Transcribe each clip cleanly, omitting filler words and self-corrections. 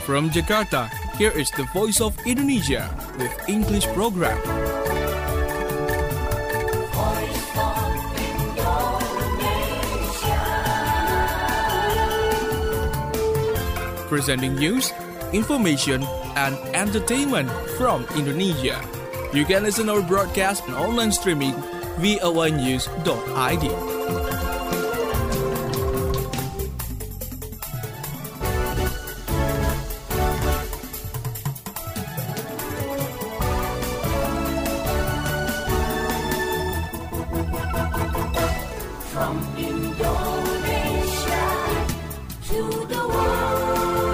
From Jakarta, here is the Voice of Indonesia with English program. Presenting news, information, and entertainment from Indonesia. You can listen our broadcast on online streaming voanews.id. From Indonesia to the world.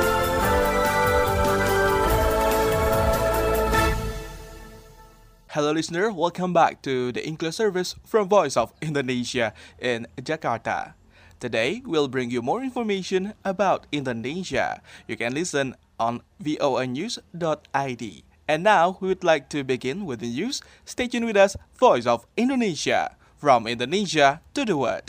Hello listener, welcome back to the English service from Voice of Indonesia in Jakarta. Today, we'll bring you more information about Indonesia. You can listen on voanews.id. And now, we would like to begin with the news. Stay tuned with us, Voice of Indonesia. From Indonesia to the world.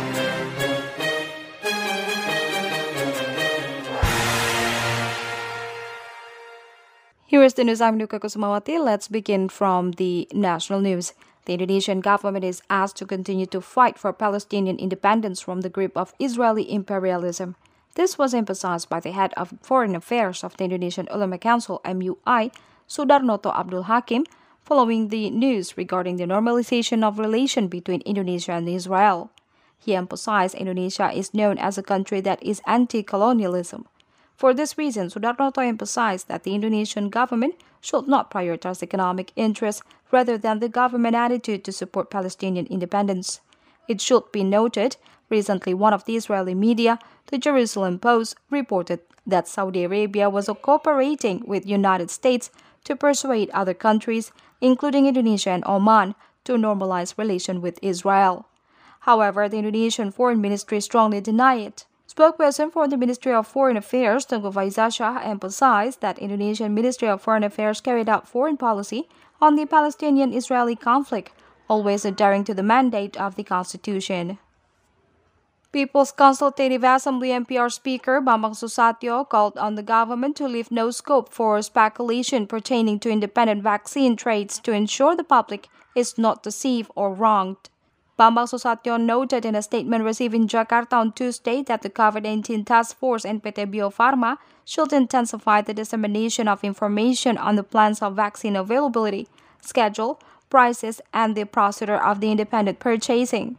Here is the news. I'm Nuka Kusumawati. Let's begin from the national news. The Indonesian government is asked to continue to fight for Palestinian independence from the grip of Israeli imperialism. This was emphasized by the head of Foreign Affairs of the Indonesian Ulama Council (MUI), Sudarnoto Abdul Hakim, following the news regarding the normalization of relation between Indonesia and Israel. He emphasized Indonesia is known as a country that is anti-colonialism. For this reason, Sudarnoto emphasized that the Indonesian government should not prioritize economic interests rather than the government attitude to support Palestinian independence. It should be noted, recently one of the Israeli media, the Jerusalem Post, reported that Saudi Arabia was cooperating with United States to persuade other countries, including Indonesia and Oman, to normalize relations with Israel. However, the Indonesian Foreign Ministry strongly denied it. Spokesperson for the Ministry of Foreign Affairs, Tengku Faizasyah, emphasized that Indonesian Ministry of Foreign Affairs carried out foreign policy on the Palestinian-Israeli conflict, always adhering to the mandate of the Constitution. People's Consultative Assembly MPR Speaker Bambang Susatyo called on the government to leave no scope for speculation pertaining to independent vaccine trades to ensure the public is not deceived or wronged. Bambang Susatyo noted in a statement received in Jakarta on Tuesday that the COVID-19 Task Force and PT Bio Farma should intensify the dissemination of information on the plans of vaccine availability, schedule, prices, and the procedure of the independent purchasing.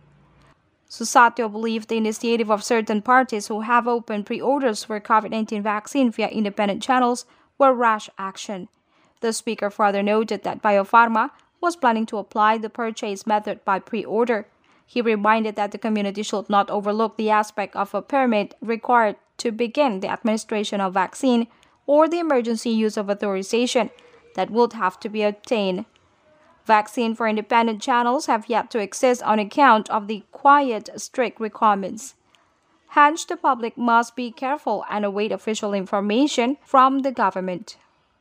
Susatyo believed the initiative of certain parties who have opened pre-orders for COVID-19 vaccine via independent channels were rash action. The speaker further noted that Bio Farma was planning to apply the purchase method by pre-order. He reminded that the community should not overlook the aspect of a permit required to begin the administration of vaccine or the emergency use of authorization that would have to be obtained. Vaccine for independent channels have yet to exist on account of the quiet, strict requirements. Hence, the public must be careful and await official information from the government.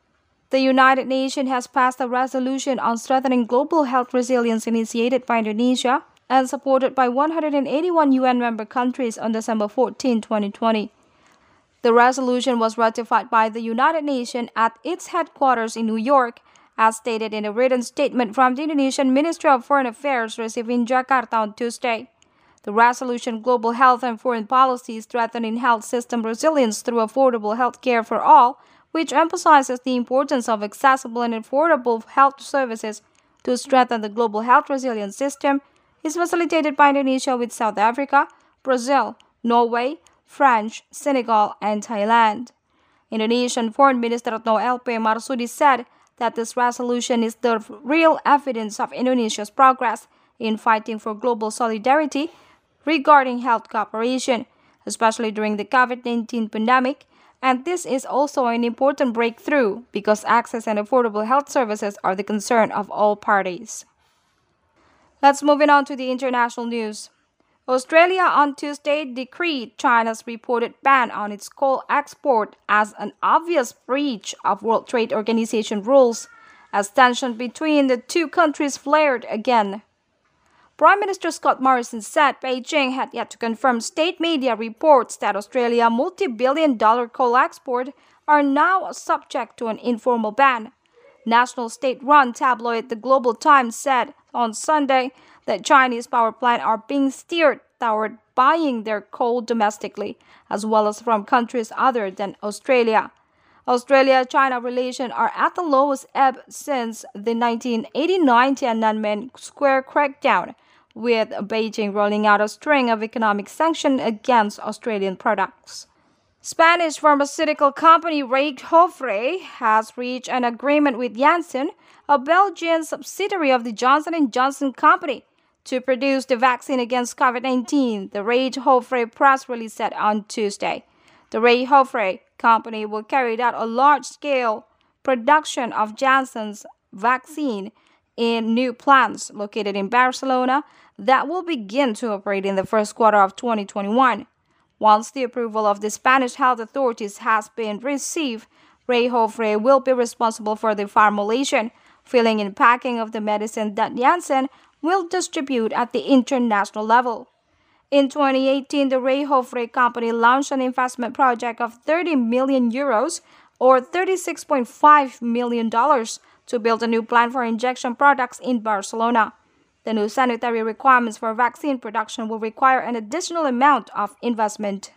The United Nations has passed a resolution on strengthening global health resilience initiated by Indonesia and supported by 181 UN member countries on December 14, 2020. The resolution was ratified by the United Nations at its headquarters in New York, as stated in a written statement from the Indonesian Ministry of Foreign Affairs received in Jakarta on Tuesday. The resolution Global Health and Foreign Policies Strengthening Health System Resilience Through Affordable Health Care for All, which emphasizes the importance of accessible and affordable health services to strengthen the global health resilience system, is facilitated by Indonesia with South Africa, Brazil, Norway, France, Senegal, and Thailand. Indonesian Foreign Minister Retno LP Marsudi said that this resolution is the real evidence of Indonesia's progress in fighting for global solidarity regarding health cooperation, especially during the COVID-19 pandemic, and this is also an important breakthrough because access and affordable health services are the concern of all parties. Let's move on to the international news. Australia on Tuesday decreed China's reported ban on its coal export as an obvious breach of World Trade Organization rules, as tension between the two countries flared again. Prime Minister Scott Morrison said Beijing had yet to confirm state media reports that Australia's multi-billion-dollar coal export are now subject to an informal ban. National state-run tabloid The Global Times said on Sunday that Chinese power plants are being steered toward buying their coal domestically, as well as from countries other than Australia. Australia-China relations are at the lowest ebb since the 1989 Tiananmen Square crackdown, with Beijing rolling out a string of economic sanctions against Australian products. Spanish pharmaceutical company Rayjofre has reached an agreement with Janssen, a Belgian subsidiary of the Johnson & Johnson company, to produce the vaccine against COVID-19, the Rayjofre press release said on Tuesday. The Rayjofre company will carry out a large-scale production of Janssen's vaccine in new plants located in Barcelona that will begin to operate in the first quarter of 2021. Once the approval of the Spanish health authorities has been received, Rayjofre will be responsible for the formulation, filling and packing of the medicine that Janssen will distribute at the international level. In 2018, the Rayjofre company launched an investment project of 30 million euros or $36.5 million to build a new plant for injection products in Barcelona. The new sanitary requirements for vaccine production will require an additional amount of investment.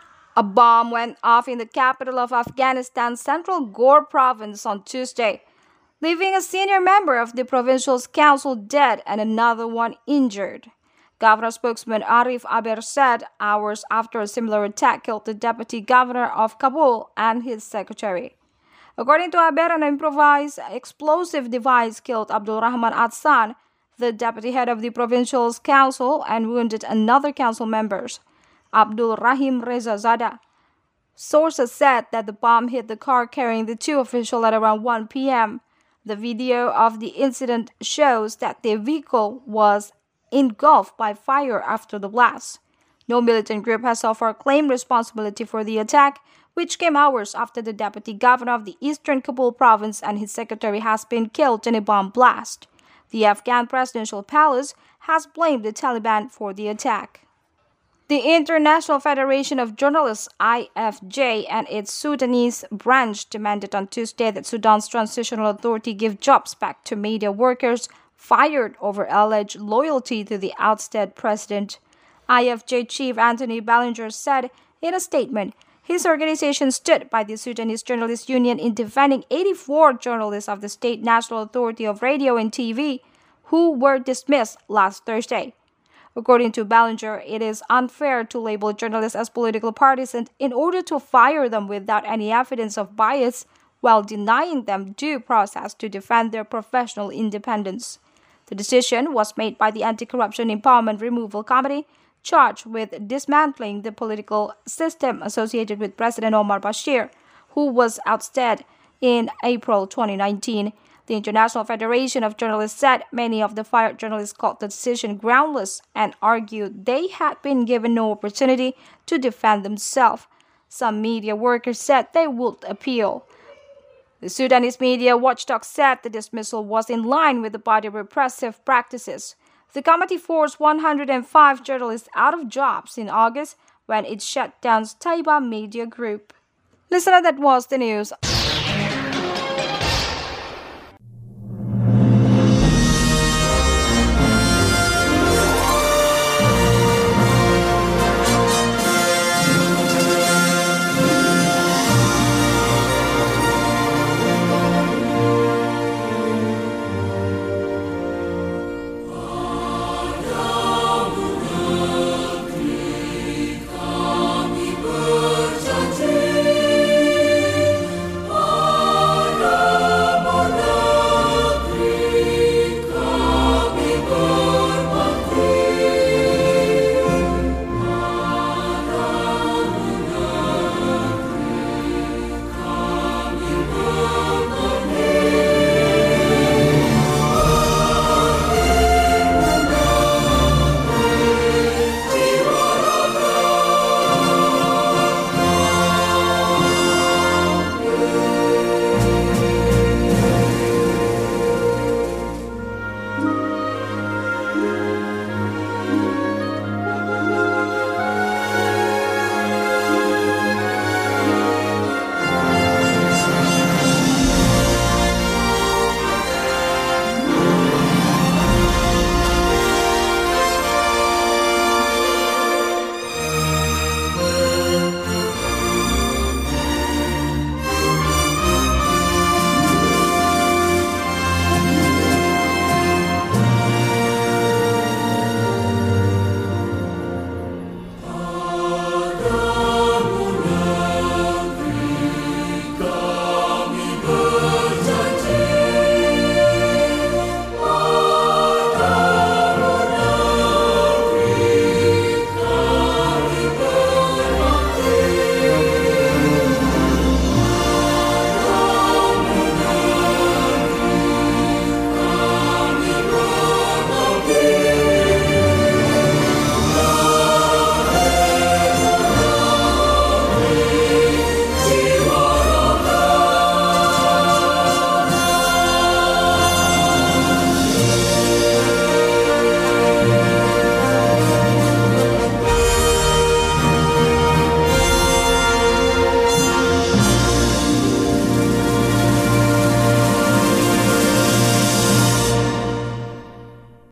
A bomb went off in the capital of Afghanistan's Central Ghor province on Tuesday, leaving a senior member of the provincial council dead and another one injured. Governor spokesman Arif Aber said hours after a similar attack killed the deputy governor of Kabul and his secretary. According to Aber, an improvised explosive device killed Abdul Rahman Atsan, the deputy head of the provincial council, and wounded another council member, Abdul Rahim Reza Zada. Sources said that the bomb hit the car carrying the two officials at around 1 p.m. The video of the incident shows that the vehicle was engulfed by fire after the blast. No militant group has so far claimed responsibility for the attack, which came hours after the deputy governor of the eastern Kabul province and his secretary has been killed in a bomb blast. The Afghan presidential palace has blamed the Taliban for the attack. The International Federation of Journalists, IFJ, and its Sudanese branch demanded on Tuesday that Sudan's Transitional Authority give jobs back to media workers fired over alleged loyalty to the ousted president. IFJ chief Anthony Ballinger said in a statement his organization stood by the Sudanese Journalists Union in defending 84 journalists of the State National Authority of Radio and TV who were dismissed last Thursday. According to Ballinger, it is unfair to label journalists as political partisans in order to fire them without any evidence of bias while denying them due process to defend their professional independence. The decision was made by the Anti-Corruption Empowerment Removal Committee, charged with dismantling the political system associated with President Omar Bashir, who was ousted in April 2019. The International Federation of Journalists said many of the fired journalists called the decision groundless and argued they had been given no opportunity to defend themselves. Some media workers said they would appeal. The Sudanese media watchdog said the dismissal was in line with the body's repressive practices. The committee forced 105 journalists out of jobs in August when it shut down Taiba Media Group. Listener, that was the news.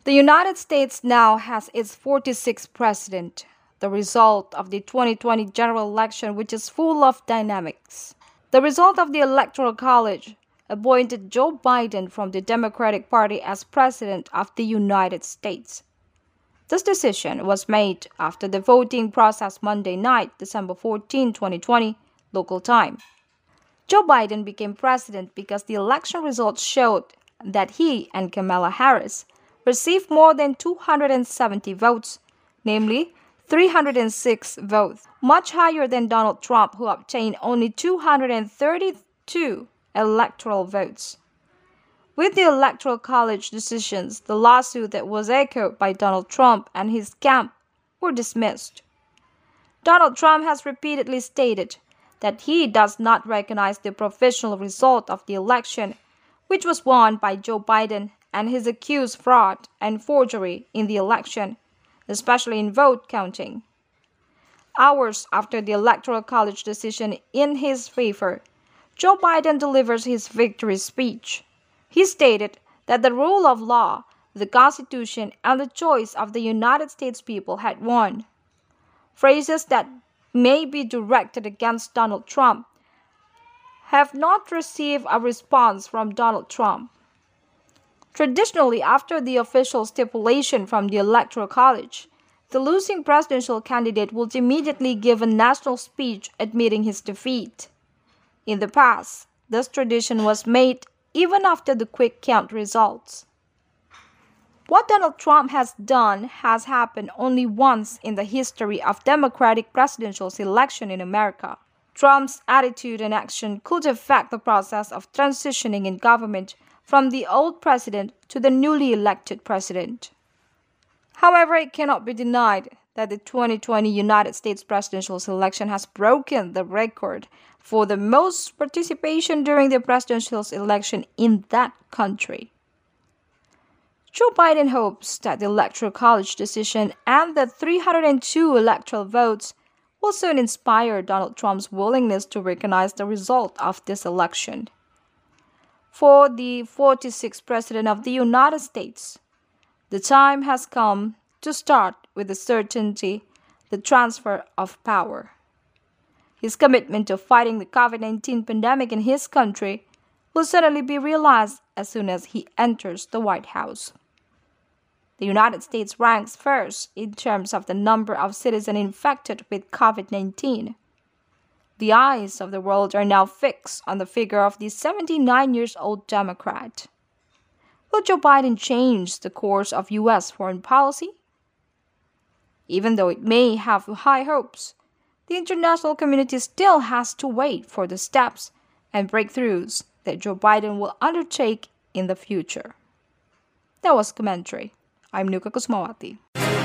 The United States now has its 46th president, the result of the 2020 general election, which is full of dynamics. The result of the Electoral College appointed Joe Biden from the Democratic Party as President of the United States. This decision was made after the voting process Monday night, December 14, 2020, local time. Joe Biden became president because the election results showed that he and Kamala Harris received more than 270 votes, namely 306 votes, much higher than Donald Trump, who obtained only 232 electoral votes. With the Electoral College decisions, the lawsuit that was echoed by Donald Trump and his camp were dismissed. Donald Trump has repeatedly stated that he does not recognize the provisional result of the election, which was won by Joe Biden, and his accused fraud and forgery in the election, especially in vote counting. Hours after the Electoral College decision in his favor, Joe Biden delivers his victory speech. He stated that the rule of law, the Constitution, and the choice of the United States people had won. Phrases that may be directed against Donald Trump have not received a response from Donald Trump. Traditionally, after the official stipulation from the Electoral College, the losing presidential candidate would immediately give a national speech admitting his defeat. In the past, this tradition was made even after the quick count results. What Donald Trump has done has happened only once in the history of democratic presidential selection in America. Trump's attitude and action could affect the process of transitioning in government from the old president to the newly elected president. However, it cannot be denied that the 2020 United States presidential election has broken the record for the most participation during the presidential election in that country. Joe Biden hopes that the Electoral College decision and the 302 electoral votes will soon inspire Donald Trump's willingness to recognize the result of this election. For the 46th President of the United States, the time has come to start with the certainty, the transfer of power. His commitment to fighting the COVID-19 pandemic in his country will certainly be realized as soon as he enters the White House. The United States ranks first in terms of the number of citizens infected with COVID-19. The eyes of the world are now fixed on the figure of the 79-year-old Democrat. Will Joe Biden change the course of U.S. foreign policy? Even though it may have high hopes, the international community still has to wait for the steps and breakthroughs that Joe Biden will undertake in the future. That was commentary. I'm Nuka Kusmawati.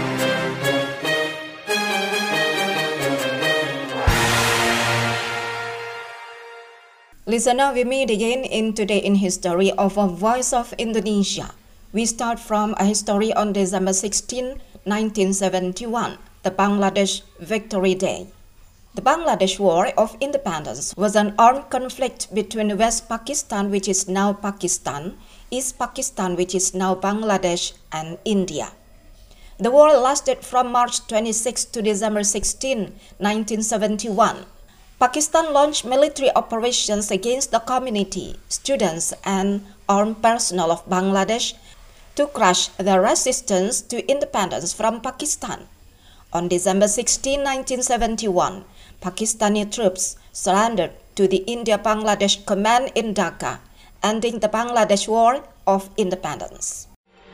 Listener, we meet again in Today in History of a Voice of Indonesia. We start from a history on December 16, 1971, the Bangladesh Victory Day. The Bangladesh War of Independence was an armed conflict between West Pakistan, which is now Pakistan, East Pakistan, which is now Bangladesh, and India. The war lasted from March 26 to December 16, 1971. Pakistan launched military operations against the community, students, and armed personnel of Bangladesh to crush the resistance to independence from Pakistan. On December 16, 1971, Pakistani troops surrendered to the India-Bangladesh Command in Dhaka, ending the Bangladesh War of Independence.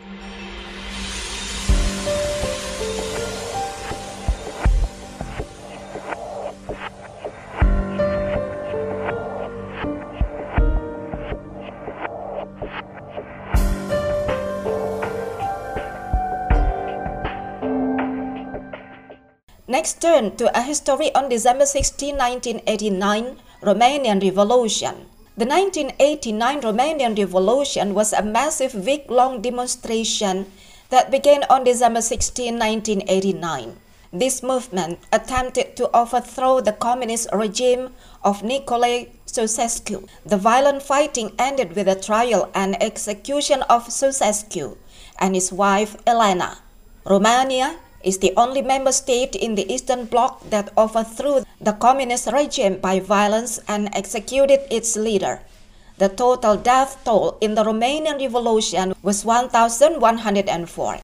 Next, turn to a history on December 16, 1989, Romanian Revolution. The 1989 Romanian Revolution was a massive week-long demonstration that began on December 16, 1989. This movement attempted to overthrow the communist regime of Nicolae Ceausescu. The violent fighting ended with the trial and execution of Ceausescu and his wife Elena. Romania is the only member state in the Eastern Bloc that overthrew the communist regime by violence and executed its leader. The total death toll in the Romanian Revolution was 1,104.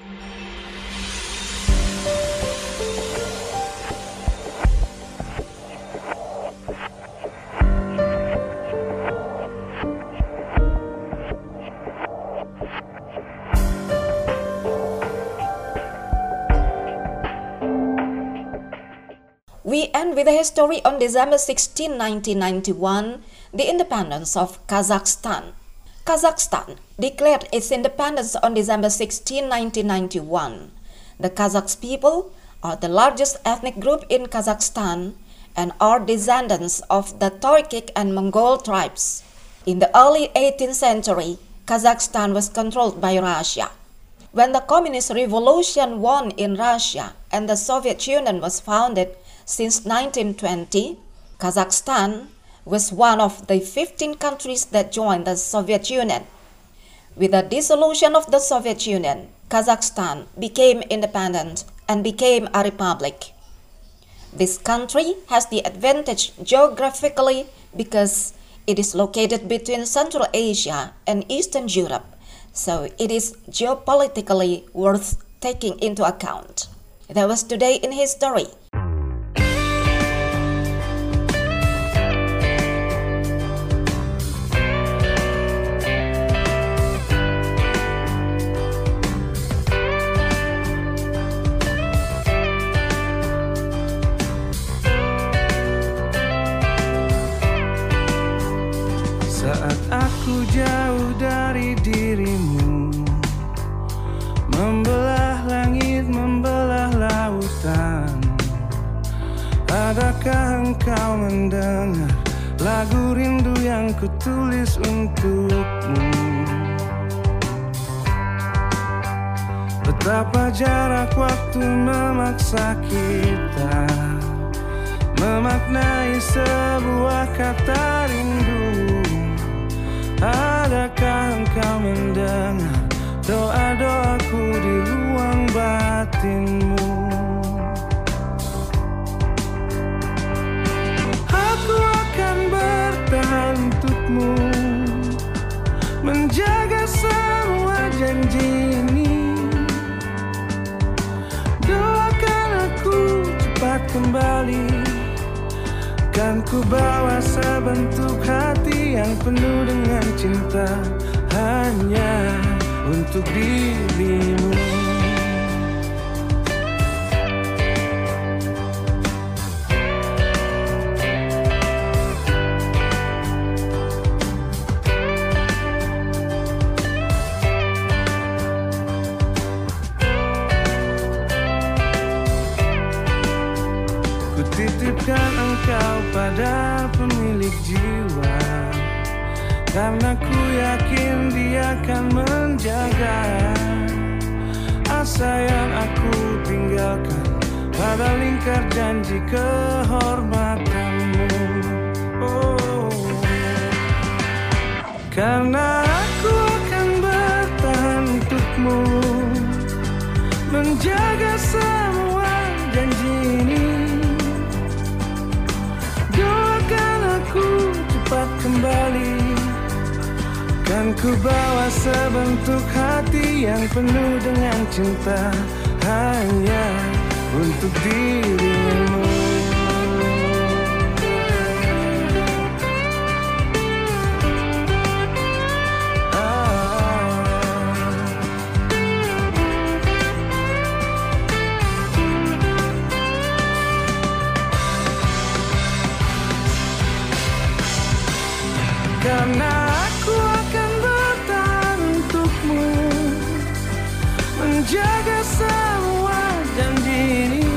We end with a history on December 16, 1991, the independence of Kazakhstan. Kazakhstan declared its independence on December 16, 1991. The Kazakh people are the largest ethnic group in Kazakhstan and are descendants of the Turkic and Mongol tribes. In the early 18th century, Kazakhstan was controlled by Russia. When the Communist Revolution won in Russia and the Soviet Union was founded since 1920, Kazakhstan was one of the 15 countries that joined the Soviet Union. With the dissolution of the Soviet Union, Kazakhstan became independent and became a republic. This country has the advantage geographically because it is located between Central Asia and Eastern Europe, so it is geopolitically worth taking into account. That was Today in History. Saat aku jauh dari dirimu, membelah langit, membelah lautan, adakah engkau mendengar lagu rindu yang kutulis untukmu? Betapa jarak waktu memaksa kita memaknai sebuah kata rindu. Adakah engkau mendengar doa-doaku di ruang batinmu? Aku akan bertahan untukmu, menjaga semua janji ini. Doakan aku cepat kembali, kan ku bawa sebentuk hati yang penuh dengan cinta hanya untuk dirimu. Titipkan engkau pada pemilik jiwa, karena ku yakin dia akan menjaga asa yang aku tinggalkan pada lingkar janji kehormatanmu. Oh, karena aku akan bertahan untukmu, menjaga semua janji ini. Cepat kembali, kan ku bawa sebentuk hati yang penuh dengan cinta hanya untuk dirimu. Karena aku akan bertahan untukmu, menjaga semua janji ini.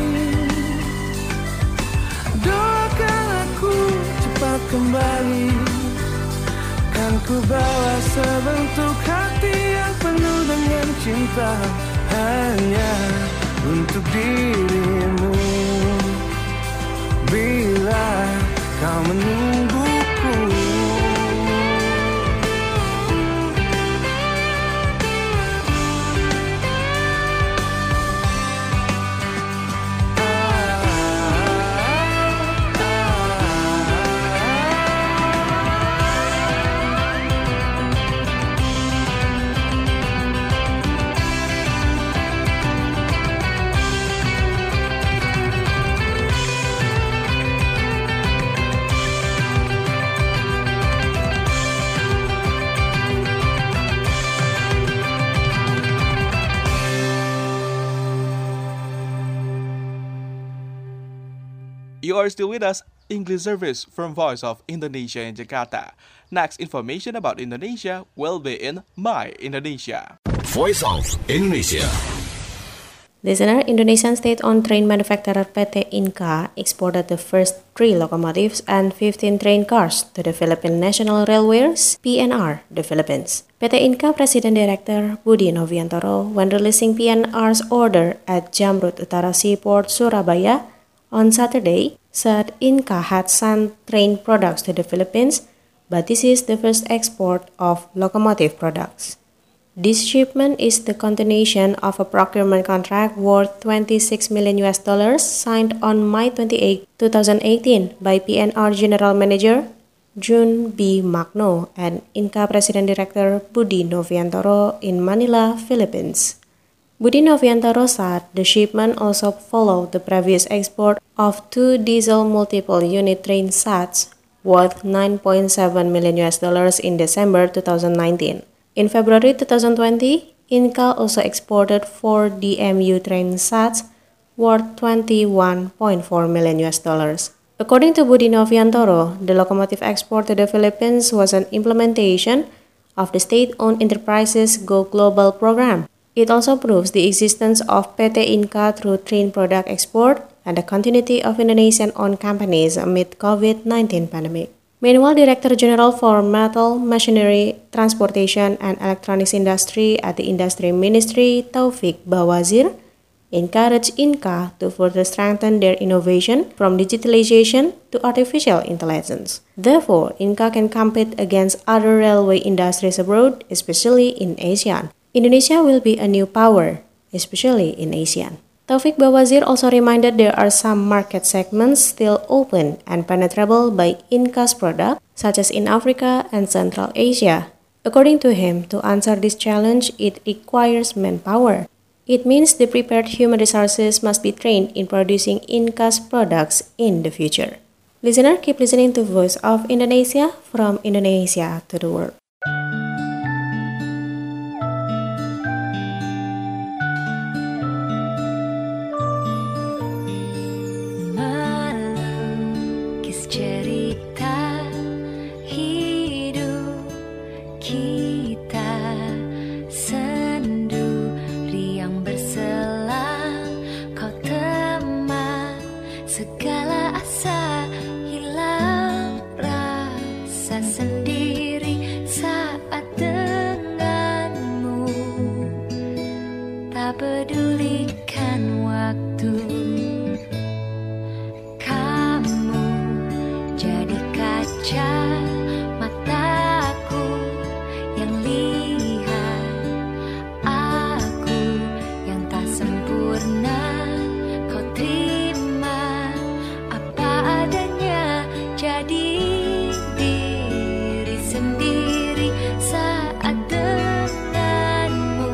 Doakan aku cepat kembali, kan ku bawa sebentuk hati yang penuh dengan cinta hanya untuk dirimu. Bila kau menungguku, You are still with us, English service from Voice of Indonesia in Jakarta. Next information about Indonesia will be in My Indonesia. Voice of Indonesia. Listener, Indonesian state-owned train manufacturer PT Inka exported the first 3 locomotives and 15 train cars to the Philippine National Railways, PNR, the Philippines. PT Inka President Director Budi Noviantoro, when releasing PNR's order at Jamrud Utara Seaport, Surabaya, on Saturday, said Inka had sent train products to the Philippines, but this is the first export of locomotive products. This shipment is the continuation of a procurement contract worth $26 million signed on May 28, 2018 by PNR General Manager Jun B. Magno and Inka President Director Budi Noviantoro in Manila, Philippines. Budi Noviantoro said the shipment also followed the previous export of 2 diesel multiple unit train sets worth $9.7 million in December 2019. In February 2020, Inka also exported 4 DMU train sets worth $21.4 million. According to Budi Noviantoro, the locomotive export to the Philippines was an implementation of the state-owned enterprises Go Global program. It also proves the existence of PT Inka through train product export and the continuity of Indonesian-owned companies amid COVID-19 pandemic. Meanwhile, Director General for Metal, Machinery, Transportation, and Electronics Industry at the Industry Ministry, Taufik Bawazir, encouraged Inka to further strengthen their innovation from digitalization to artificial intelligence. Therefore, Inka can compete against other railway industries abroad, especially in ASEAN. Indonesia will be a new power, especially in ASEAN. Taufik Bawazir also reminded there are some market segments still open and penetrable by Inka's product, such as in Africa and Central Asia. According to him, to answer this challenge, it requires manpower. It means the prepared human resources must be trained in producing Inka's products in the future. Listener, keep listening to Voice of Indonesia from Indonesia to the world. Cerita hidup kita, sendu riang berselang, kau teman segala asa, hilang rasa sendiri saat denganmu, tak pedulikan waktu. Mataku yang lihat, aku yang tak sempurna, kau terima apa adanya, jadi diri sendiri saat denganmu.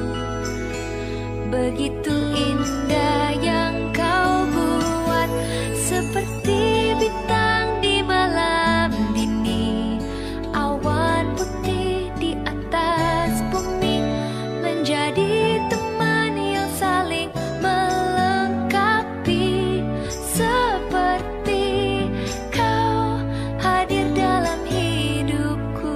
Begitu indah yang kau buat, seperti bintang di malam dini, awan putih di atas bumi, menjadi teman yang saling melengkapi, seperti kau hadir dalam hidupku.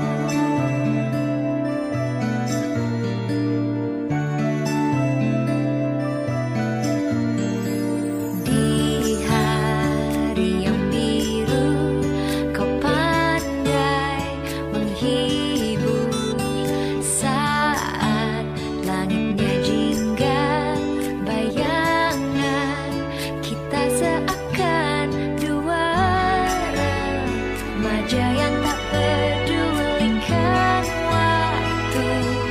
Di hari yang biru, kau pandai menghibur saat langitnya jingga, bayangan kita seakan dua remaja yang tak pedulikan waktu.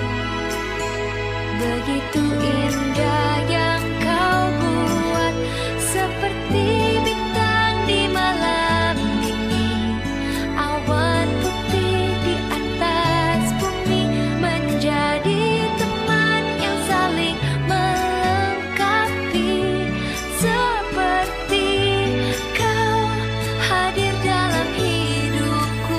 Begitu indah yang kau buat, seperti bintang di malam dini, awan putih di atas bumi, menjadi teman yang saling melengkapi, seperti kau hadir dalam hidupku.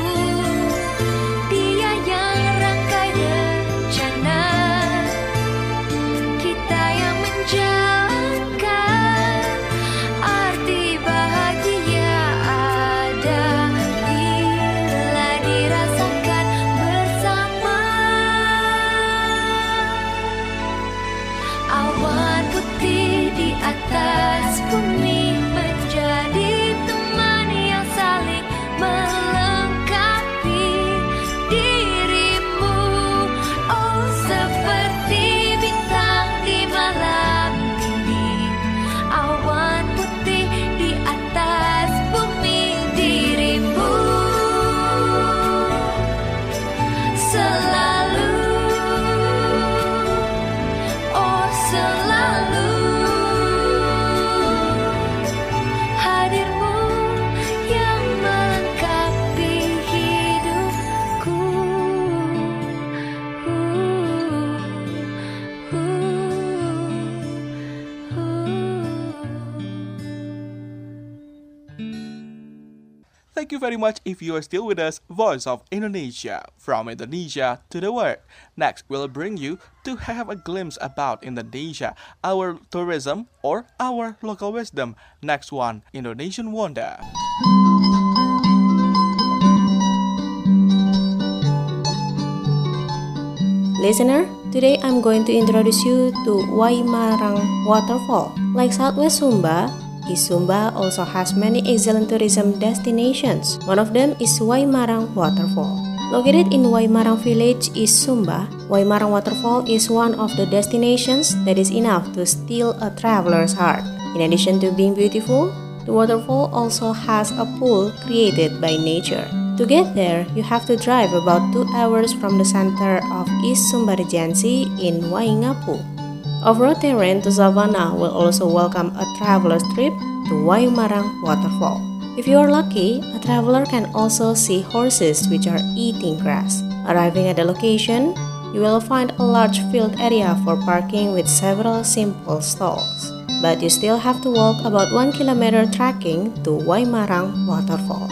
Dia yang rangkai rencana, kita Thank you very much if you are still with us, Voice of Indonesia, from Indonesia to the world. Next, we'll bring you to have a glimpse about Indonesia, our tourism or our local wisdom. Next one, Indonesian Wonder. Listener, today I'm going to introduce you to Waimarang Waterfall. Like Southwest Sumba, East Sumba also has many excellent tourism destinations. One of them is Waimarang Waterfall. Located in Waimarang Village, East Sumba, Waimarang Waterfall is one of the destinations that is enough to steal a traveler's heart. In addition to being beautiful, the waterfall also has a pool created by nature. To get there, you have to drive about 2 hours from the center of East Sumba Regency in Waingapu. Off-road terrain to Savannah will also welcome a traveler's trip to Waimarang Waterfall. If you are lucky, a traveler can also see horses which are eating grass. Arriving at the location, you will find a large field area for parking with several simple stalls. But you still have to walk about 1 kilometer trekking to Waimarang Waterfall.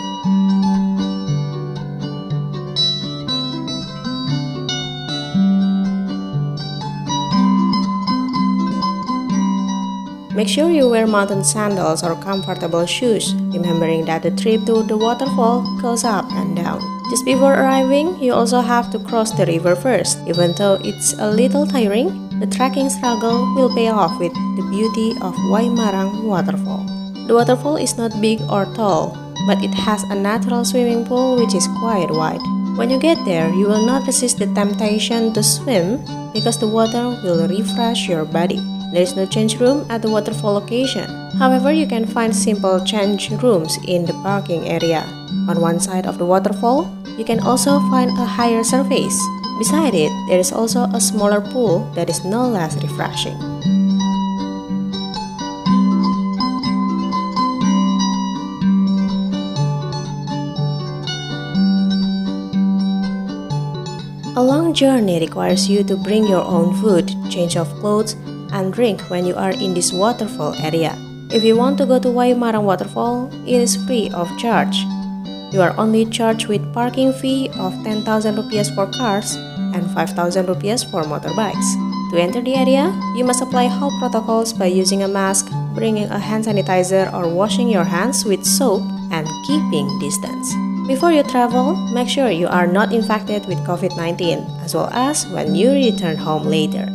Make sure you wear mountain sandals or comfortable shoes, remembering that the trip to the waterfall goes up and down. Just before arriving, you also have to cross the river first. Even though it's a little tiring, the trekking struggle will pay off with the beauty of Waimarang Waterfall. The waterfall is not big or tall, but it has a natural swimming pool which is quite wide. When you get there, you will not resist the temptation to swim because the water will refresh your body. There is no change room at the waterfall location. However, you can find simple change rooms in the parking area. On one side of the waterfall, you can also find a higher surface. Beside it, there is also a smaller pool that is no less refreshing. A long journey requires you to bring your own food, change of clothes, and drink when you are in this waterfall area. If you want to go to Waimarang Waterfall, it is free of charge. You are only charged with parking fee of 10,000 rupiahs for cars and 5,000 rupiahs for motorbikes. To enter the area, you must apply health protocols by using a mask, bringing a hand sanitizer or washing your hands with soap, and keeping distance. Before you travel, make sure you are not infected with COVID-19, as well as when you return home later.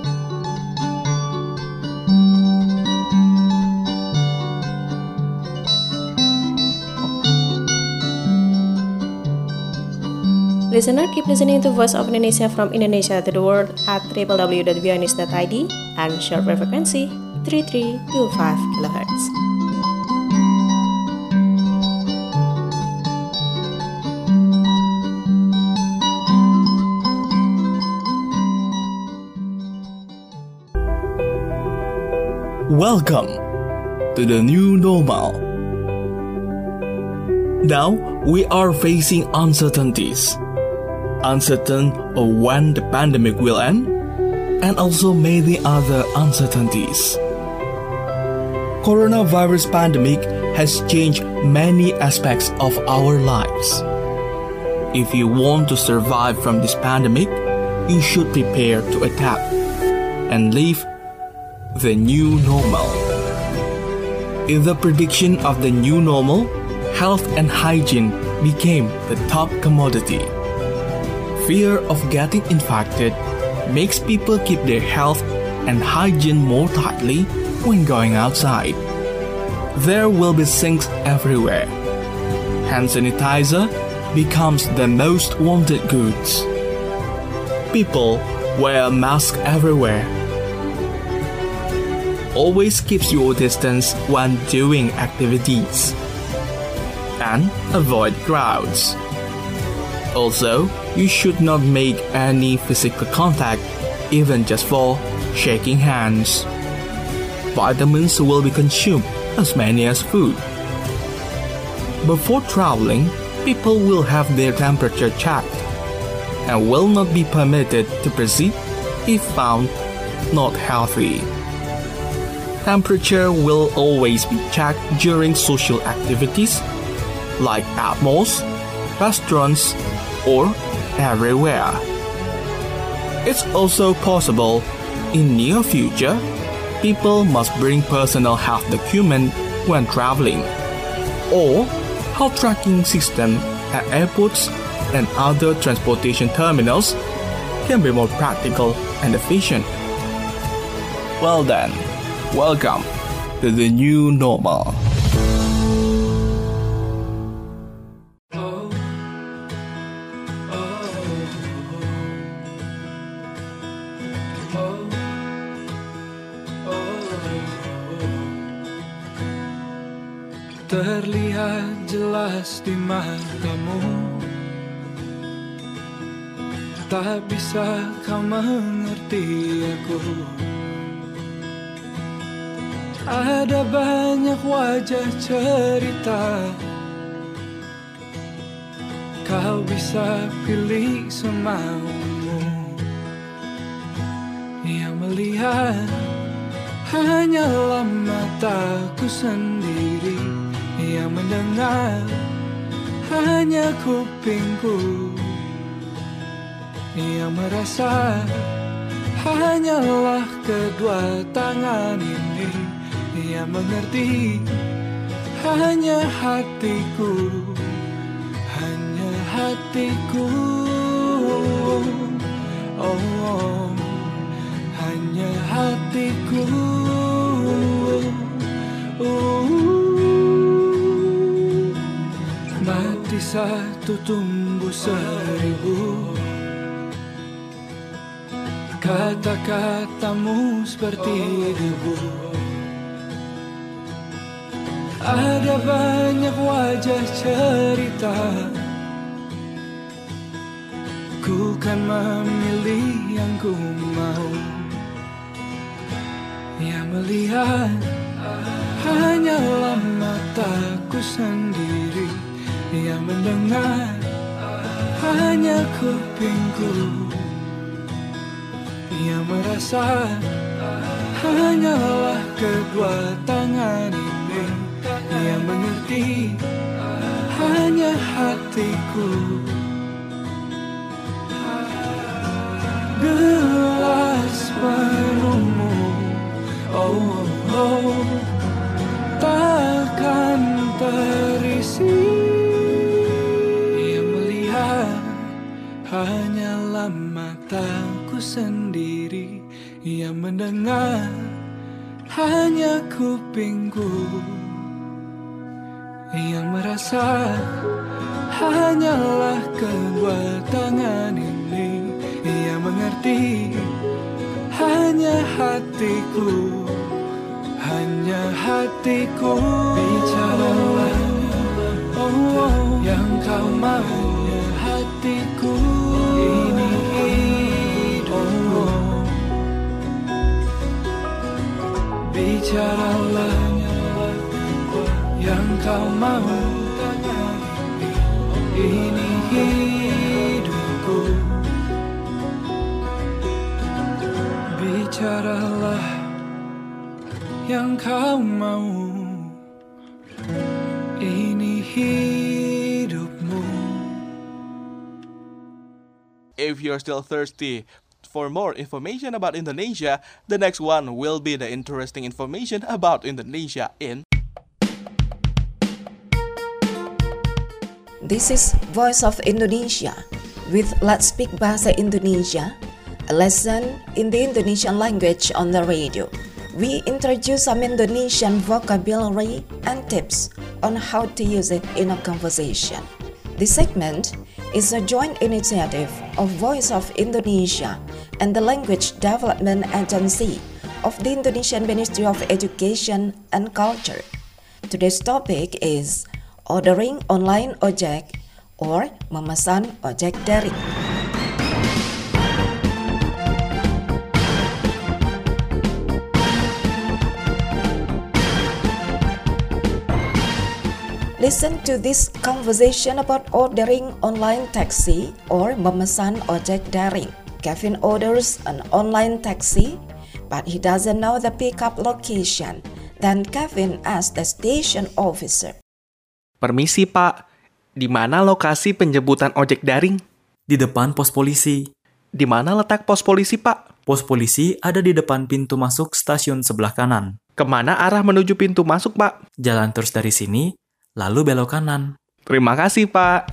Listener, keep listening to Voice of Indonesia from Indonesia to the world at www.voanews.id and shortwave frequency 3325 kHz. Welcome to the new normal. Now we are facing uncertainties. Uncertain of when the pandemic will end, and also many other uncertainties. Coronavirus pandemic has changed many aspects of our lives. If you want to survive from this pandemic, you should prepare to adapt and live the new normal. In the prediction of the new normal, health and hygiene became the top commodity. Fear of getting infected makes people keep their health and hygiene more tightly when going outside. There will be sinks everywhere. Hand sanitizer becomes the most wanted goods. People wear masks everywhere. Always keep your distance when doing activities. And avoid crowds. Also, you should not make any physical contact, even just for shaking hands. Vitamins will be consumed as many as food. Before traveling, people will have their temperature checked and will not be permitted to proceed if found not healthy. Temperature will always be checked during social activities like at malls, restaurants, or everywhere. It's also possible in near future, people must bring personal health document when traveling, or health tracking system at airports and other transportation terminals can be more practical and efficient. Well then, welcome to the new normal. Terlihat jelas di matamu, tak bisa kau mengerti aku. Ada banyak wajah cerita, kau bisa pilih semaumu. Yang melihat hanyalah mataku sendiri, yang mendengar hanya kupingku, yang merasa hanyalah kedua tangan ini, yang mengerti hanya hatiku, hanya hatiku. Oh, hanya hatiku. Mati satu tumbuh seribu, kata-katamu seperti debu. Ada banyak wajah cerita, ku kan memilih yang ku mau. Yang melihat hanyalah mataku sendiri, yang mendengar hanya kupingku, yang merasa hanyalah kedua tangan ini, yang mengerti hanya hatiku. Gelas penuhmu, oh, oh, takkan terisi. Hanyalah mataku sendiri, yang mendengar hanya kupingku, yang merasa hanyalah kedua tangan ini, yang mengerti hanya hatiku, hanya hatiku. Bicaralah, oh, oh, yang kau mau. Hatiku ini hidupku, bicaralah yang kau mau. Ini hidupku, bicaralah yang kau mau. Ini hidupmu. If you're still thirsty for more information about Indonesia, the next one will be the interesting information about Indonesia in. This is Voice of Indonesia with Let's Speak Bahasa Indonesia, a lesson in the Indonesian language on the radio. We introduce some Indonesian vocabulary and tips on how to use it in a conversation. This segment is a joint initiative of Voice of Indonesia and the Language Development Agency of the Indonesian Ministry of Education and Culture. Today's topic is ordering online ojek or memesan ojek daring. Listen to this conversation about ordering online taxi or memesan ojek daring. Kevin orders an online taxi, but he doesn't know the pickup location. Then Kevin asks the station officer, Permisi Pak, di mana lokasi penjemputan ojek daring? Di depan pos polisi. Di mana letak pos polisi Pak? Pos polisi ada di depan pintu masuk stasiun sebelah kanan. Kemana arah menuju pintu masuk Pak? Jalan terus dari sini, lalu belok kanan. Terima kasih Pak.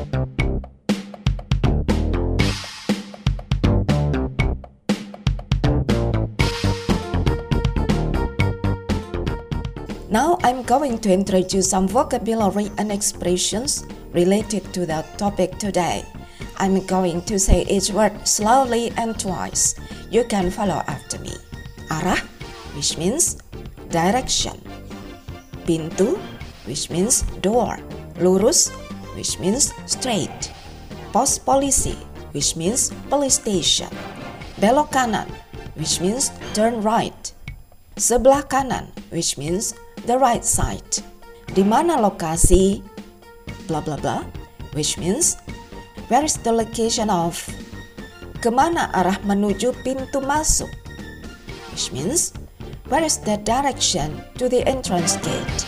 Now I'm going to introduce some vocabulary and expressions related to the topic today. I'm going to say each word slowly and twice. You can follow after me. Arah, which means direction. Pintu, which means door. Lurus, which means straight. Pos polisi, which means police station. Belok kanan, which means turn right. Sebelah kanan, which means the right side. Di mana lokasi blah blah blah, which means where is the location of. Kemana arah menuju pintu masuk, which means where is the direction to the entrance gate.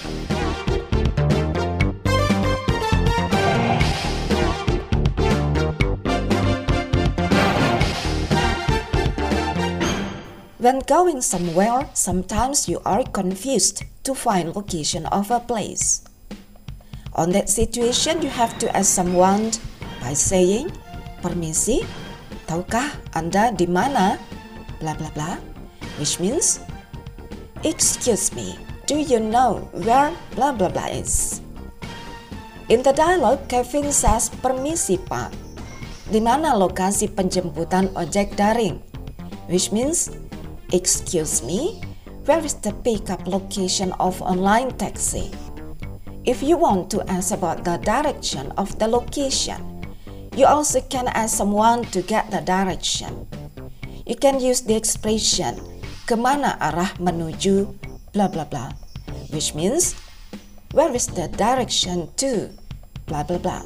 When going somewhere, sometimes you are confused to find location of a place. On that situation, you have to ask someone by saying, "Permisi, tahukah Anda di mana?" blah blah blah, which means, "Excuse me, do you know where blah blah blah is?" In the dialogue, Kevin says, "Permisi Pak, di mana lokasi penjemputan ojek daring?" which means, "Excuse me, where is the pickup location of online taxi?" If you want to ask about the direction of the location, you also can ask someone to get the direction. You can use the expression, "Kemana arah menuju blah blah blah," which means, "Where is the direction to blah blah blah."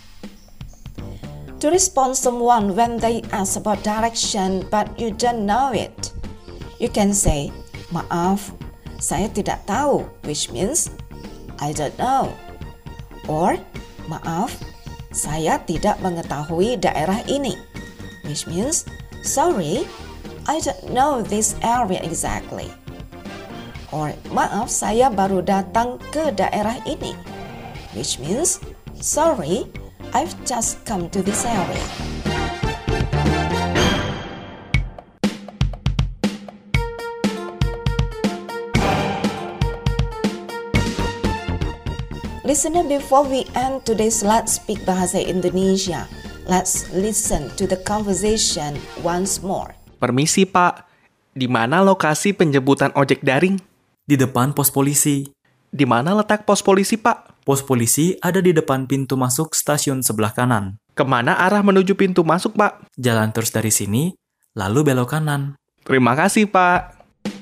To respond someone when they ask about direction but you don't know it, you can say, "Maaf, saya tidak tahu," which means, "I don't know." Or, "Maaf, saya tidak mengetahui daerah ini," which means, "Sorry, I don't know this area exactly." Or, "Maaf, saya baru datang ke daerah ini," which means, "Sorry, I've just come to this area." Listener, before we end today's Let's Speak Bahasa Indonesia, let's listen to the conversation once more. Permisi Pak, di mana lokasi penjemputan ojek daring? Di depan pos polisi. Di mana letak pos polisi Pak? Pos polisi ada di depan pintu masuk stasiun sebelah kanan. Kemana arah menuju pintu masuk Pak? Jalan terus dari sini, lalu belok kanan. Terima kasih Pak.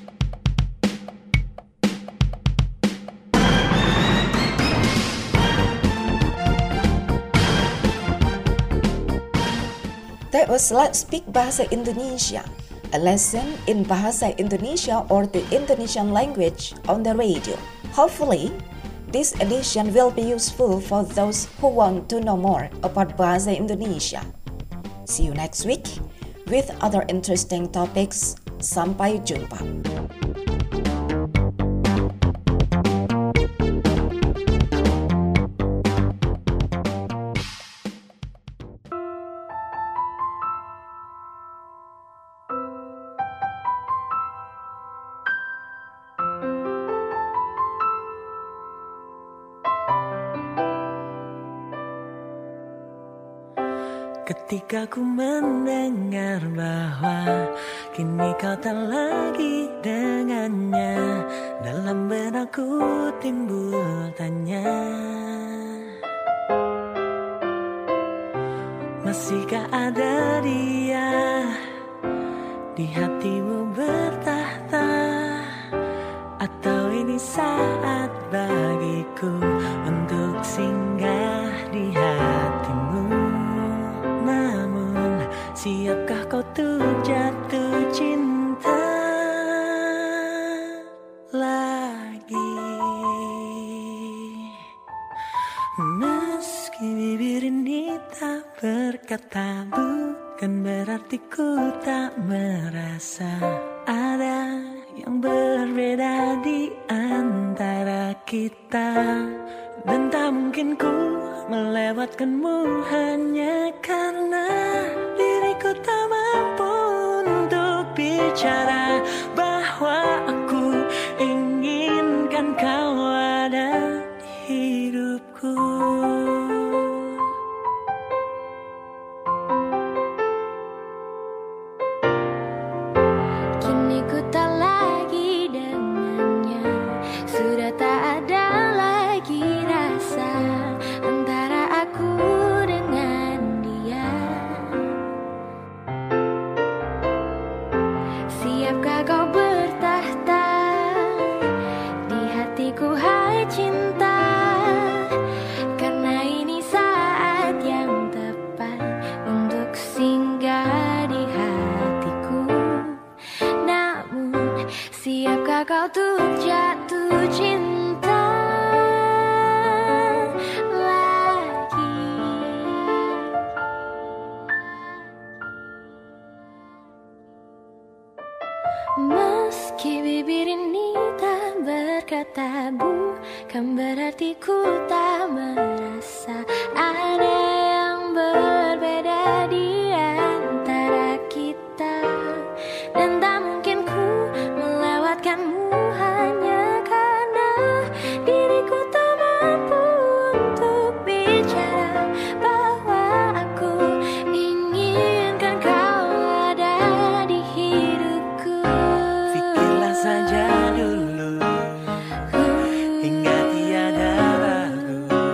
That was Let's Speak Bahasa Indonesia, a lesson in Bahasa Indonesia or the Indonesian language on the radio. Hopefully, this edition will be useful for those who want to know more about Bahasa Indonesia. See you next week with other interesting topics. Sampai jumpa. Ketika ku mendengar bahwa kini kau tak lagi dengannya, dalam benakku timbul tanya, masihkah ada dia di hatimu bertahta, atau ini saat bagiku untuk singgah di hatimu? Namun, siapkah kau tuh jatuh cinta lagi? rasa ada yang berbeda di antara kita, dan tak mungkin ku melewatkanmu hanya karena diriku tak mampu untuk bicara bahwa aku inginkan kau ada di hidupku. Kini ku tak lagi dengannya, sudah tak ada lagi rasa antara aku dengan dia. Siapkah kau bertahta di hatiku, hai cinta? Karena ini saat yang tepat untuk singgah di hatiku. Namun siapkah kau untuk jatuh cinta lagi? Meski bibir ini tak berkata, bukan berarti ku tak merasa ada yang berbeda di antara kita, dan tak mungkin ku melewatkanmu hanya karena diriku tak mampu untuk bicara bahwa aku inginkan kau ada di hidupku. Pikirlah saja dulu hingga tiada ragu,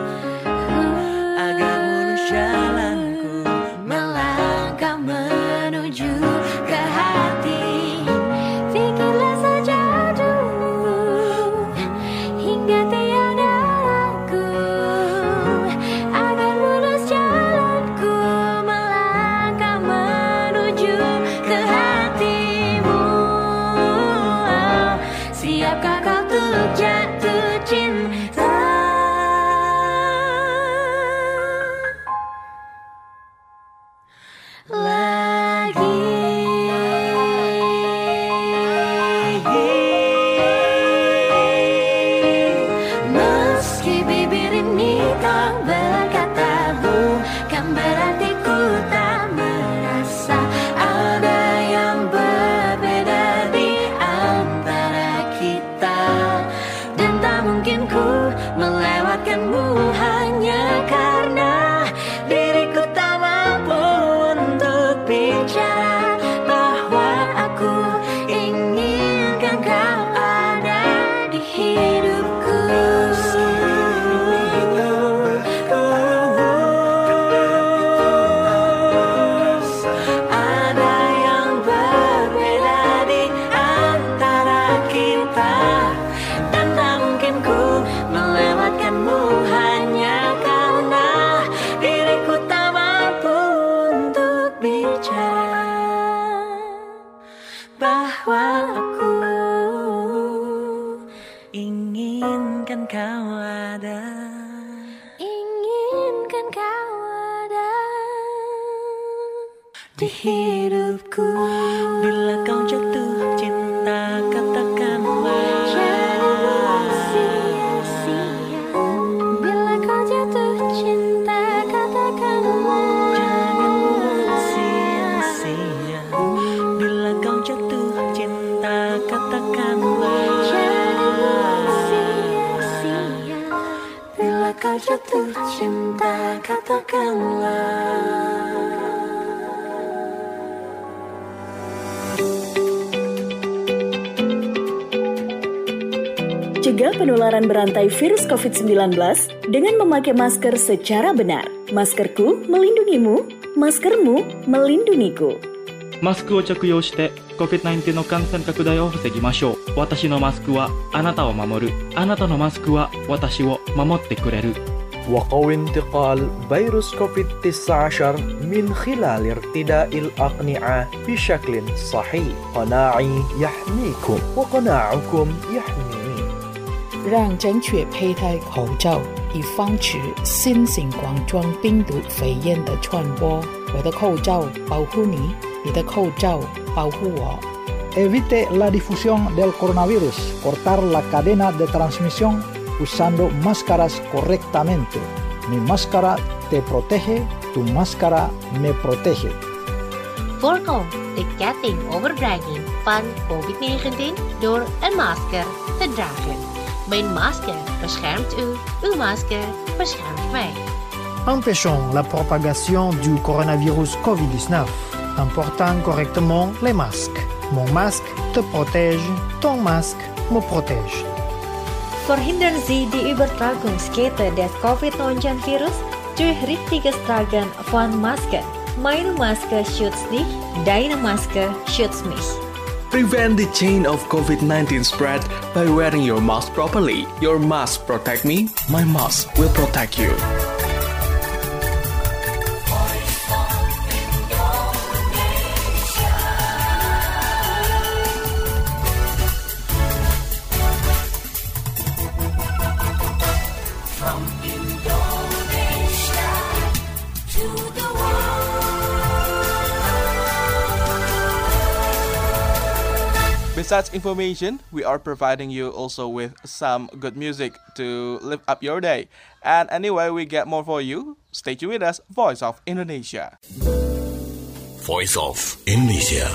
agar mulus jalanku melangkah menuju ke hati. Pikirlah saja dulu hingga tiada ragu, agar mulus jalanku melangkah menuju ke hatimu. Siapkah kau untuk jatuh cinta lagi? Meski bibir ini tak berkata, bukan berarti ku tak merasa ada yang berbeda di antara kita, dan tak mungkin ku melewatkanmu hanya karena diriku tak mampu untuk bicara bahwa aku inginkan kau ada di hidupku. Ada yang berbeda di antara kita, dan tak mungkin ku melewatkanmu hanya karena diriku tak mampu untuk bicara bahwa aku inginkan kau ada. inginkan kau ada di hidupku. Bila kau jatuh cinta, katakanlah Jangan sia-sia. Bila kau jatuh cinta, katakanlah. jangan buang sia-sia. Bila kau jatuh cinta, katakanlah Jangan buang sia-sia. Bila kau jatuh cinta, katakanlah. Cegah penularan berantai virus COVID-19 dengan memakai masker secara benar. Maskerku melindungimu, maskermu melindungiku. マスクを着用して COVID-19 の感染拡大を防ぎましょう。私のマスクはあなたを守る。あなたのマスクは私を守ってくれる。 وقوي انتقال فيروس كوفيد-19 من خلال ارتداء الأقنعة بشكل صحيح. قناعي يحميكم وقناعكم يحميني. 让正确佩戴口罩，以防止新型冠状病毒肺炎的传播。我的口罩保护你，你的口罩保护我。 evite la difusión del coronavirus, cortar la cadena de transmisión usando máscaras correctamente. Mi máscara te protege, tu máscara me protege. Voorkom de ketting overdraging van COVID-19 door een masker te dragen. Mijn masker beschermt u, uw masker beschermt mij. Empêchons la propagation du coronavirus COVID-19 en portant correctement les masques. Mon masque te protège, ton masque me protège. Verhindern Sie die Übertragungskette des COVID-19-Virus durch richtiges Tragen von Masken. Meine Maske schützt dich, deine Maske schützt mich. Prevent the chain of COVID-19 spread by wearing your mask properly. Your mask protect me, my mask will protect you. Besides information, we are providing you also with some good music to lift up your day. And anyway, we get more for you. Stay tuned with us, Voice of Indonesia. Voice of Indonesia.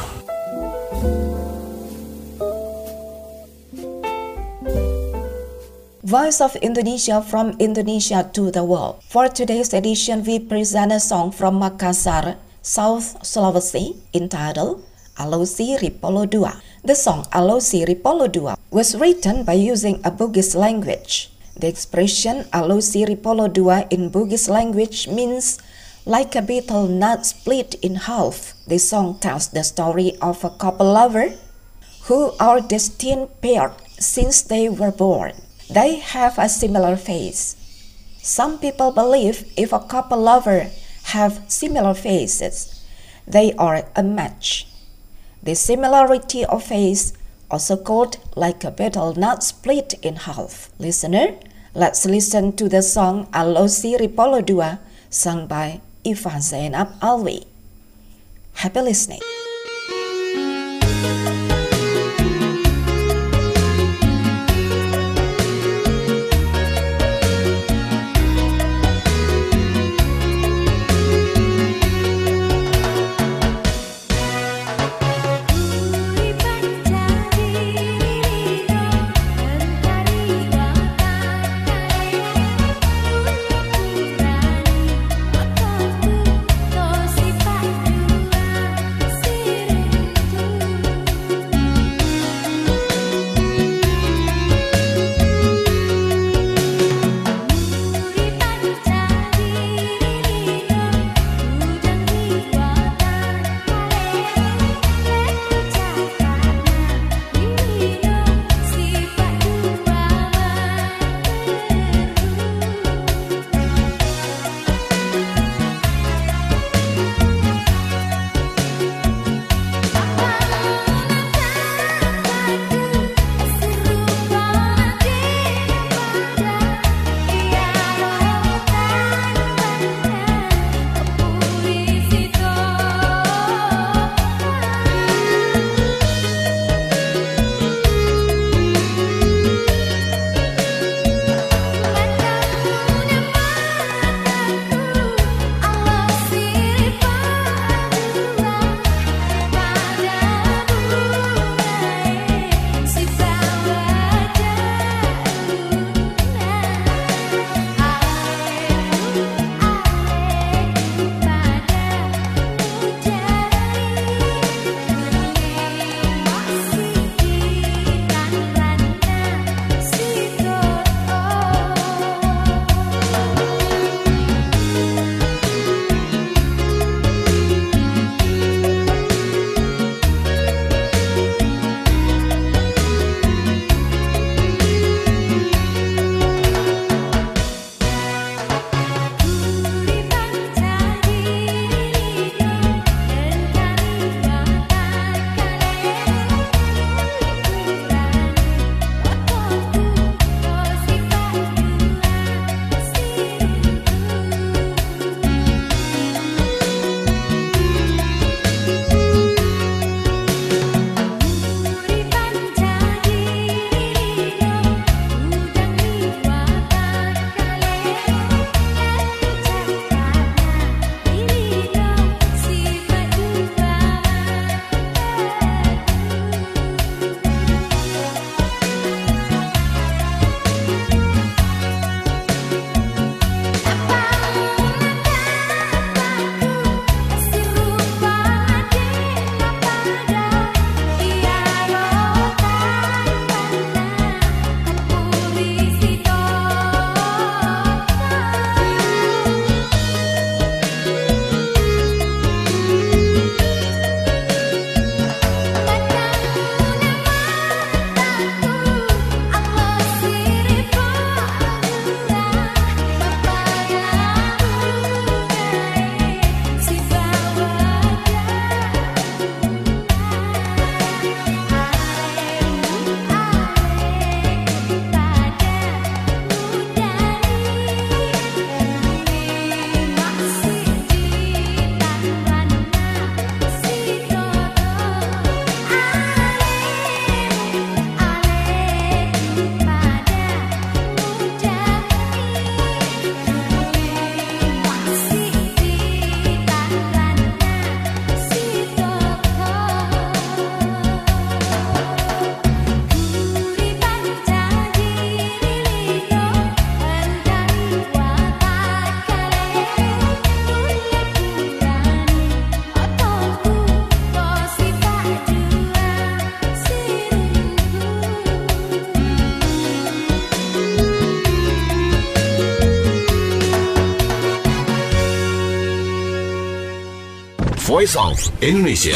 Voice of Indonesia, from Indonesia to the world. For today's edition, we present a song from Makassar, South Sulawesi, entitled Alosi Ripolo Dua. The song Alosi Ripolo Dua was written by using a Bugis language. The expression Alosi Ripolo Dua in Bugis language means like a betel nut split in half. The song tells the story of a couple lover who are destined paired since they were born. They have a similar face. Some people believe if a couple lover have similar faces, they are a match. The similarity of face, also called like a betel nut split in half. Listener, let's listen to the song Alosi Ripolo Dua, sung by Iva Zainab Alwi. Happy listening. See Voice of Indonesia.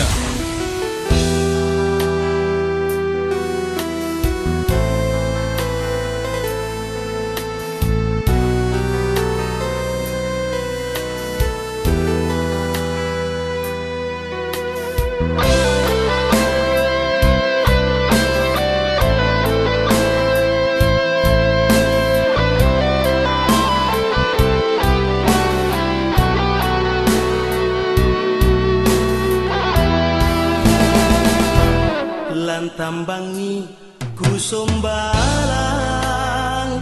Tambangi kusombalang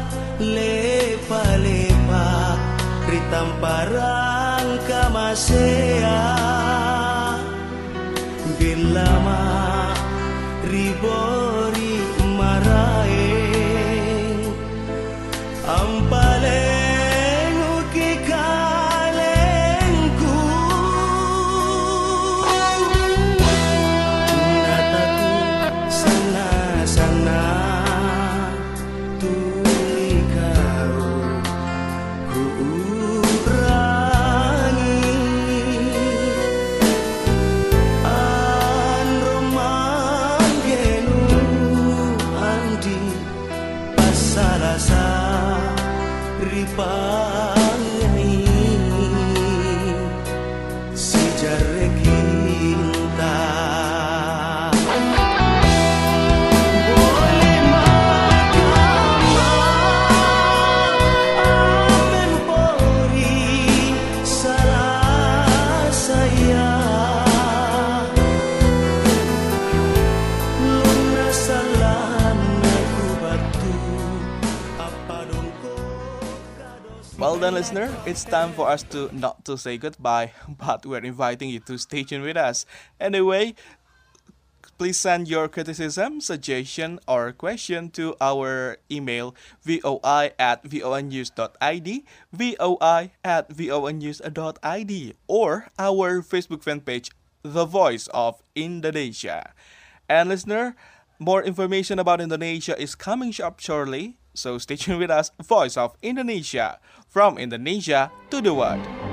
lepa-lepa ritamparang kamasea gelama ribori maraeng ampaleng ukikalengku sana tuli kau ku urangi an romanggenu andi pasalasa ripangi si jarre kinta. Well done, listener. It's time for us to not to say goodbye, but we're inviting you to stay tuned with us. Anyway, please send your criticism, suggestion, or question to our email voi@vonnews.id, voi@vonnews.id, or our Facebook fan page, The Voice of Indonesia. And listener, more information about Indonesia is coming up shortly, so stay tuned with us, Voice of Indonesia, from Indonesia to the world.